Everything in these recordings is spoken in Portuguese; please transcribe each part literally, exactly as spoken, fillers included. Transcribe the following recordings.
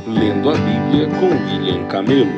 Lendo a Bíblia com William Camelo.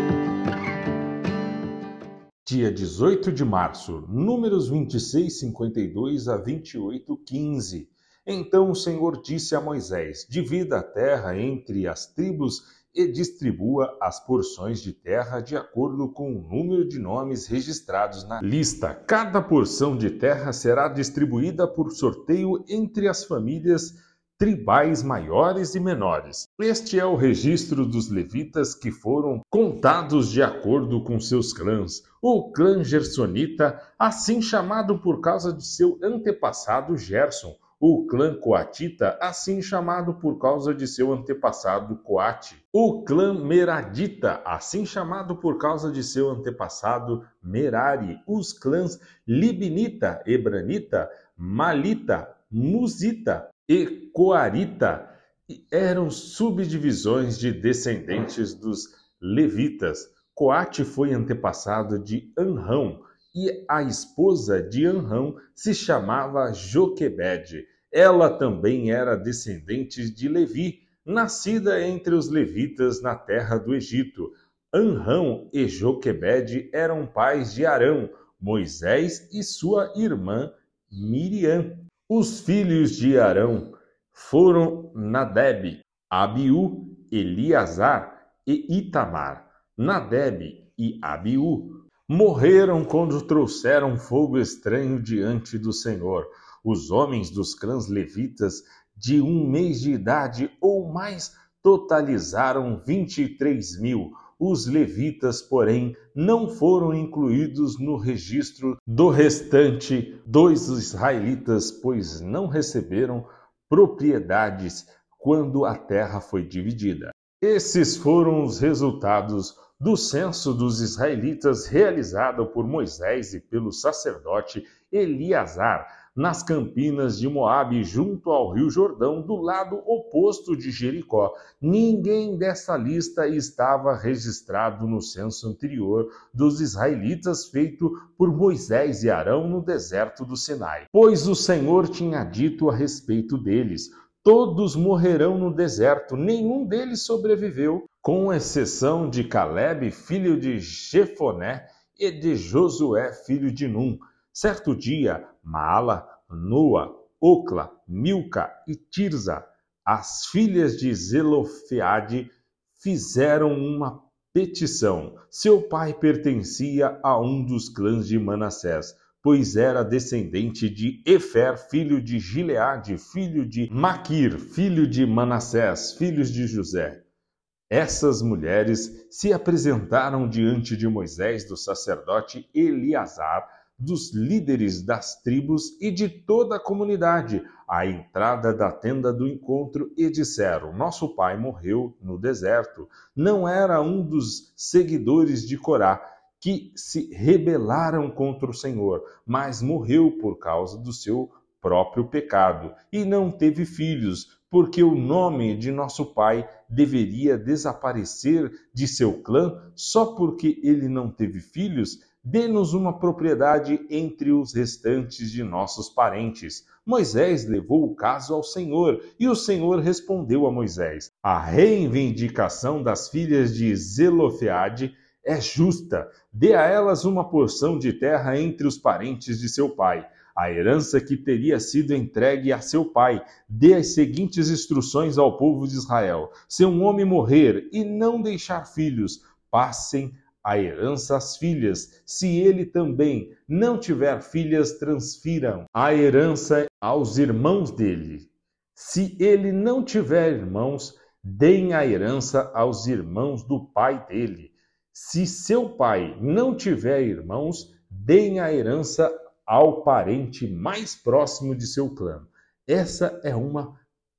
Dia dezoito de março, Números vinte e seis, cinquenta e dois a vinte e oito, quinze. Então o Senhor disse a Moisés: divida a terra entre as tribos e distribua as porções de terra de acordo com o número de nomes registrados na lista. Cada porção de terra será distribuída por sorteio entre as famílias tribais maiores e menores. Este é o registro dos levitas que foram contados de acordo com seus clãs. O clã Gersonita, assim chamado por causa de seu antepassado Gerson. O clã Coatita, assim chamado por causa de seu antepassado Coate. O clã Meradita, assim chamado por causa de seu antepassado Merari. Os clãs Libnita, Hebranita, Malita, Musita e Coarita eram subdivisões de descendentes dos levitas. Coate foi antepassado de Anrão, e a esposa de Anrão se chamava Joquebede. Ela também era descendente de Levi, nascida entre os levitas na terra do Egito. Anrão e Joquebede eram pais de Arão, Moisés e sua irmã Miriam. Os filhos de Arão foram Nadeb, Abiú, Eleazar e Itamar. Nadeb e Abiú morreram quando trouxeram fogo estranho diante do Senhor. Os homens dos clãs levitas de um mês de idade ou mais totalizaram vinte e três mil. Os levitas, porém, não foram incluídos no registro do restante dos israelitas, pois não receberam propriedades quando a terra foi dividida. Esses foram os resultados do censo dos israelitas realizado por Moisés e pelo sacerdote Eleazar nas campinas de Moabe, junto ao rio Jordão, do lado oposto de Jericó. Ninguém dessa lista estava registrado no censo anterior dos israelitas feito por Moisés e Arão no deserto do Sinai, pois o Senhor tinha dito a respeito deles: todos morrerão no deserto, nenhum deles sobreviveu, com exceção de Caleb, filho de Jefoné, e de Josué, filho de Num. Certo dia, Maala, Noa, Ocla, Milca e Tirza, as filhas de Zelofeade, fizeram uma petição. Seu pai pertencia a um dos clãs de Manassés, pois era descendente de Efer, filho de Gileade, filho de Maquir, filho de Manassés, filhos de José. Essas mulheres se apresentaram diante de Moisés, do sacerdote Eleazar, dos líderes das tribos e de toda a comunidade, à entrada da tenda do encontro, e disseram: nosso pai morreu no deserto. Não era um dos seguidores de Corá, que se rebelaram contra o Senhor, mas morreu por causa do seu próprio pecado, e não teve filhos, porque o nome de nosso pai deveria desaparecer de seu clã só porque ele não teve filhos. Dê-nos uma propriedade entre os restantes de nossos parentes. Moisés levou o caso ao Senhor, e o Senhor respondeu a Moisés: a reivindicação das filhas de Zelofeade é justa. Dê a elas uma porção de terra entre os parentes de seu pai, a herança que teria sido entregue a seu pai. Dê as seguintes instruções ao povo de Israel: se um homem morrer e não deixar filhos, passem a herança às filhas. Se ele também não tiver filhas, transfiram a herança aos irmãos dele. Se ele não tiver irmãos, deem a herança aos irmãos do pai dele. Se seu pai não tiver irmãos, deem a herança ao parente mais próximo de seu clã. Essa é uma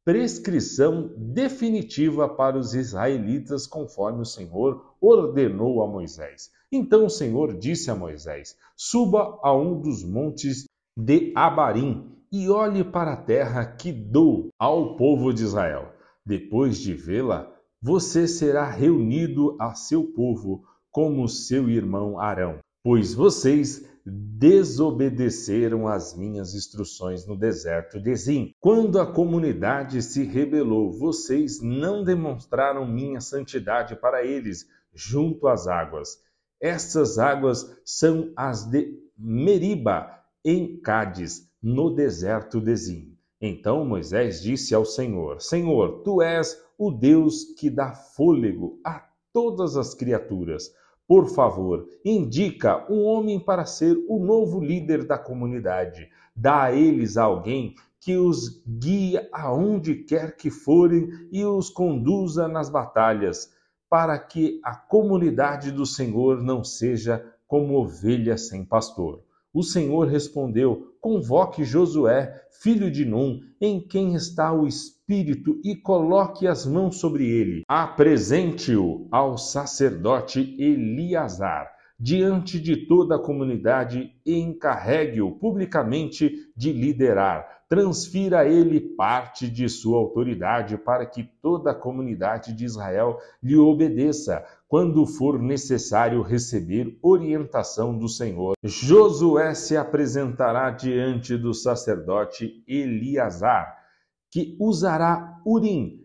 prescrição definitiva para os israelitas, conforme o Senhor ordenou a Moisés. Então o Senhor disse a Moisés: suba a um dos montes de Abarim e olhe para a terra que dou ao povo de Israel. Depois de vê-la, você será reunido a seu povo como seu irmão Arão, pois vocês desobedeceram às minhas instruções no deserto de Zim. Quando a comunidade se rebelou, vocês não demonstraram minha santidade para eles junto às águas. Essas águas são as de Meriba, em Cádiz, no deserto de Zim. Então Moisés disse ao Senhor: Senhor, tu és o Deus que dá fôlego a todas as criaturas. Por favor, indica um homem para ser o novo líder da comunidade. Dá a eles alguém que os guie aonde quer que forem e os conduza nas batalhas, para que a comunidade do Senhor não seja como ovelha sem pastor. O Senhor respondeu: convoque Josué, filho de Num, em quem está o Espírito, e coloque as mãos sobre ele. Apresente-o ao sacerdote Eleazar, diante de toda a comunidade, e encarregue-o publicamente de liderar. Transfira a ele parte de sua autoridade para que toda a comunidade de Israel lhe obedeça, quando for necessário receber orientação do Senhor. Josué se apresentará diante do sacerdote Eleazar, que usará Urim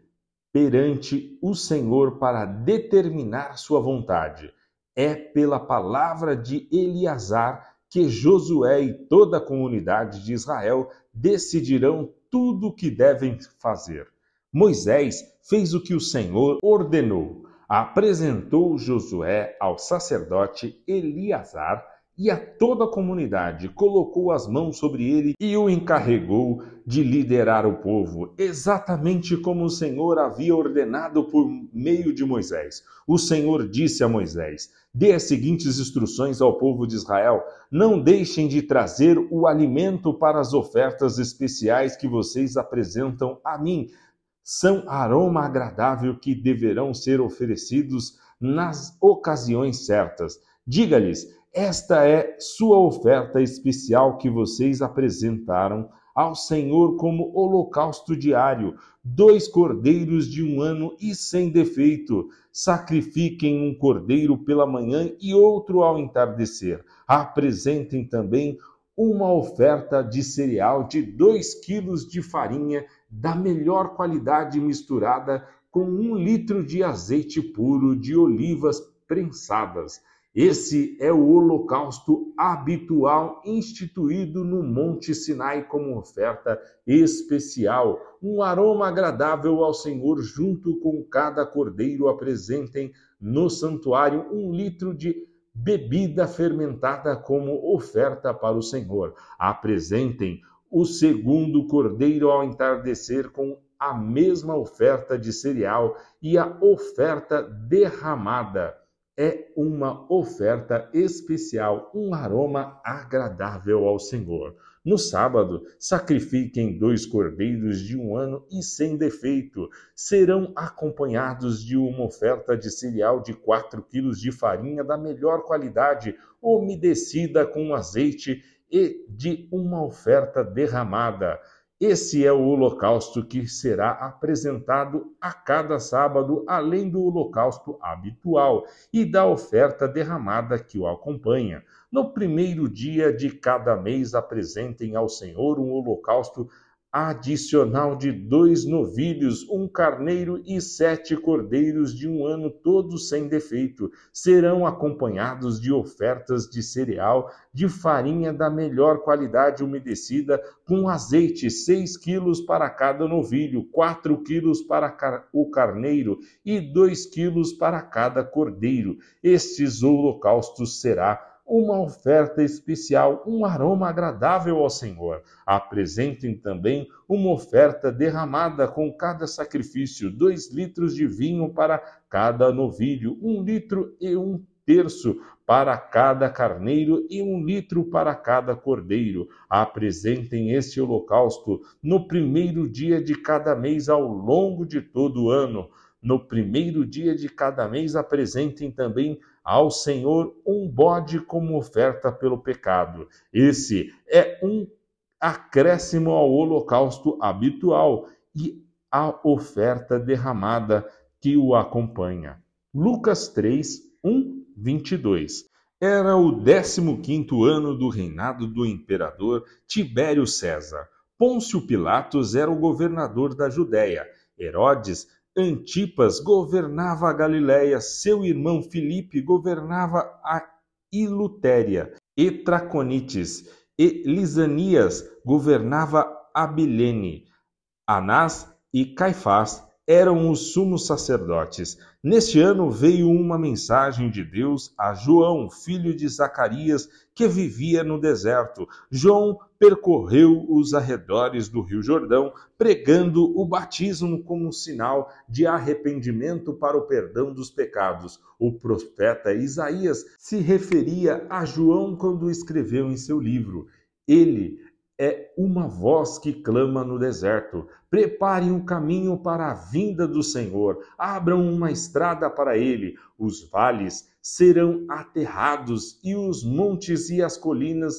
perante o Senhor para determinar sua vontade. É pela palavra de Eleazar que Josué e toda a comunidade de Israel decidirão tudo o que devem fazer. Moisés fez o que o Senhor ordenou. Apresentou Josué ao sacerdote Eleazar e a toda a comunidade, colocou as mãos sobre ele e o encarregou de liderar o povo, exatamente como o Senhor havia ordenado por meio de Moisés. O Senhor disse a Moisés: dê as seguintes instruções ao povo de Israel: não deixem de trazer o alimento para as ofertas especiais que vocês apresentam a mim. São aroma agradável que deverão ser oferecidos nas ocasiões certas. Diga-lhes: esta é sua oferta especial que vocês apresentaram ao Senhor como holocausto diário, dois cordeiros de um ano e sem defeito. Sacrifiquem um cordeiro pela manhã e outro ao entardecer. Apresentem também uma oferta de cereal de dois quilos de farinha da melhor qualidade misturada com um litro de azeite puro de olivas prensadas. Esse é o holocausto habitual instituído no Monte Sinai como oferta especial. Um aroma agradável ao Senhor, junto com cada cordeiro. Apresentem no santuário um litro de bebida fermentada como oferta para o Senhor. Apresentem o segundo cordeiro ao entardecer com a mesma oferta de cereal e a oferta derramada. É uma oferta especial, um aroma agradável ao Senhor. No sábado, sacrifiquem dois cordeiros de um ano e sem defeito. Serão acompanhados de uma oferta de cereal de quatro quilos de farinha da melhor qualidade, umedecida com azeite, e de uma oferta derramada. Esse é o holocausto que será apresentado a cada sábado, além do holocausto habitual e da oferta derramada que o acompanha. No primeiro dia de cada mês, apresentem ao Senhor um holocausto adicional de dois novilhos, um carneiro e sete cordeiros de um ano, todos sem defeito. Serão acompanhados de ofertas de cereal, de farinha da melhor qualidade umedecida, com azeite, seis quilos para cada novilho, quatro quilos para o carneiro e dois quilos para cada cordeiro. Estes holocaustos será uma oferta especial, um aroma agradável ao Senhor. Apresentem também uma oferta derramada com cada sacrifício, dois litros de vinho para cada novilho, um litro e um terço para cada carneiro e um litro para cada cordeiro. Apresentem este holocausto no primeiro dia de cada mês ao longo de todo o ano. No primeiro dia de cada mês, apresentem também ao Senhor um bode como oferta pelo pecado. Esse é um acréscimo ao holocausto habitual e à oferta derramada que o acompanha. Lucas três, um, vinte e dois. Era o décimo quinto ano do reinado do imperador Tibério César. Pôncio Pilatos era o governador da Judéia. Herodes Antipas governava a Galiléia. Seu irmão Filipe governava a Ilutéria e Traconites. E Lisanias governava Abilene. Anás e Caifás eram os sumos sacerdotes. Neste ano veio uma mensagem de Deus a João, filho de Zacarias, que vivia no deserto. João percorreu os arredores do Rio Jordão, pregando o batismo como sinal de arrependimento para o perdão dos pecados. O profeta Isaías se referia a João quando escreveu em seu livro: ele é uma voz que clama no deserto. Preparem um caminho para a vinda do Senhor. Abram uma estrada para ele. Os vales serão aterrados e os montes e as colinas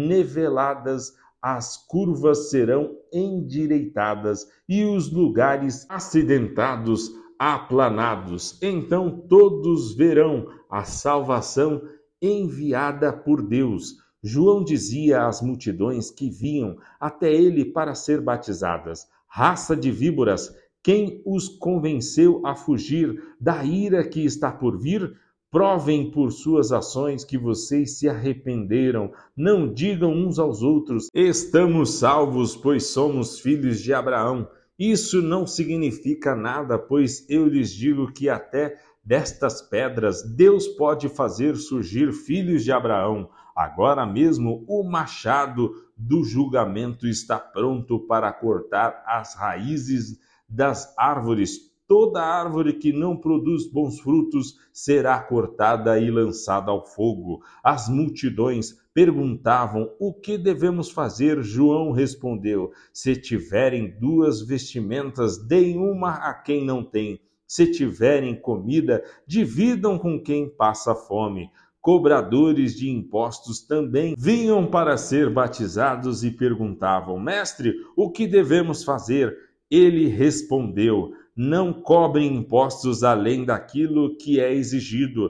niveladas. As curvas serão endireitadas e os lugares acidentados aplanados. Então todos verão a salvação enviada por Deus. João dizia às multidões que vinham até ele para ser batizadas: raça de víboras, quem os convenceu a fugir da ira que está por vir? Provem por suas ações que vocês se arrependeram. Não digam uns aos outros: estamos salvos, pois somos filhos de Abraão. Isso não significa nada, pois eu lhes digo que até destas pedras Deus pode fazer surgir filhos de Abraão. Agora mesmo o machado do julgamento está pronto para cortar as raízes das árvores. Toda árvore que não produz bons frutos será cortada e lançada ao fogo. As multidões perguntavam: o que devemos fazer? João respondeu: se tiverem duas vestimentas, deem uma a quem não tem. Se tiverem comida, dividam com quem passa fome. Cobradores de impostos também vinham para ser batizados e perguntavam: mestre, o que devemos fazer? Ele respondeu: não cobrem impostos além daquilo que é exigido.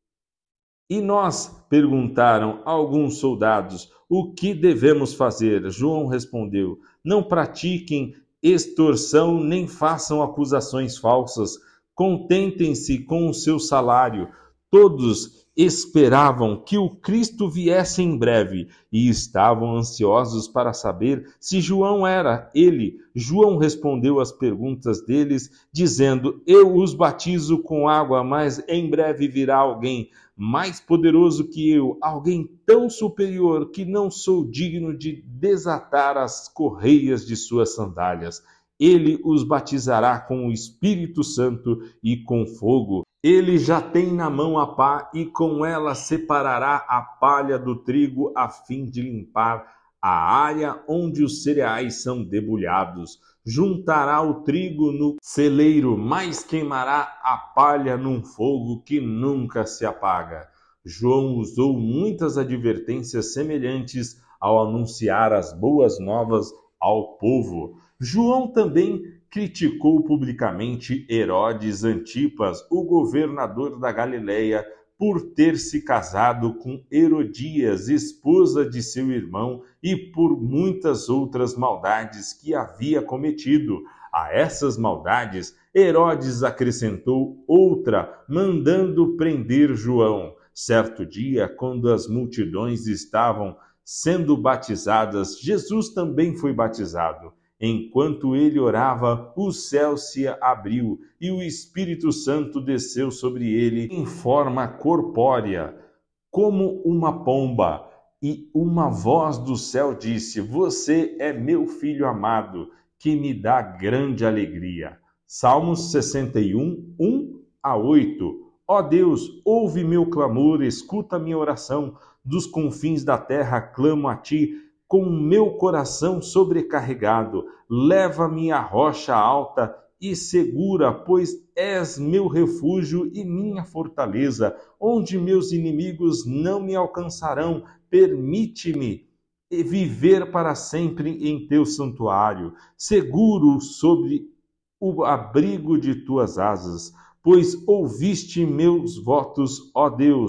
E nós? Perguntaram alguns soldados: o que devemos fazer? João respondeu: não pratiquem extorsão nem façam acusações falsas. Contentem-se com o seu salário. Todos esperavam que o Cristo viesse em breve e estavam ansiosos para saber se João era ele. João respondeu às perguntas deles, dizendo: eu os batizo com água, mas em breve virá alguém mais poderoso que eu, alguém tão superior que não sou digno de desatar as correias de suas sandálias. Ele os batizará com o Espírito Santo e com fogo. Ele já tem na mão a pá e com ela separará a palha do trigo a fim de limpar a área onde os cereais são debulhados. Juntará o trigo no celeiro, mas queimará a palha num fogo que nunca se apaga. João usou muitas advertências semelhantes ao anunciar as boas novas ao povo. João também criticou publicamente Herodes Antipas, o governador da Galiléia, por ter se casado com Herodias, esposa de seu irmão, e por muitas outras maldades que havia cometido. A essas maldades, Herodes acrescentou outra, mandando prender João. Certo dia, quando as multidões estavam sendo batizadas, Jesus também foi batizado. Enquanto ele orava, o céu se abriu e o Espírito Santo desceu sobre ele em forma corpórea, como uma pomba. E uma voz do céu disse: você é meu filho amado, que me dá grande alegria. Salmos sessenta e um, um a oito. Ó Deus, ouve meu clamor, escuta minha oração. Dos confins da terra clamo a ti, com o meu coração sobrecarregado. Leva-me à rocha alta e segura, pois és meu refúgio e minha fortaleza, onde meus inimigos não me alcançarão. Permite-me viver para sempre em teu santuário, seguro sobre o abrigo de tuas asas, pois ouviste meus votos, ó Deus,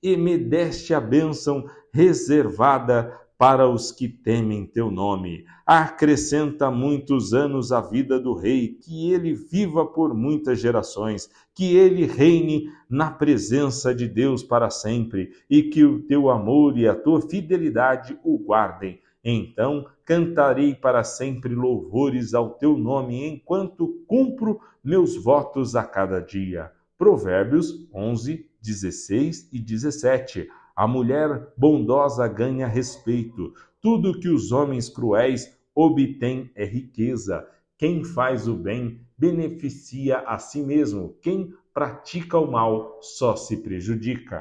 e me deste a bênção reservada para os que temem teu nome. Acrescenta muitos anos à vida do rei, que ele viva por muitas gerações, que ele reine na presença de Deus para sempre, e que o teu amor e a tua fidelidade o guardem. Então cantarei para sempre louvores ao teu nome, enquanto cumpro meus votos a cada dia. Provérbios onze, dezesseis e dezessete. A mulher bondosa ganha respeito. Tudo que os homens cruéis obtêm é riqueza. Quem faz o bem beneficia a si mesmo. Quem pratica o mal só se prejudica.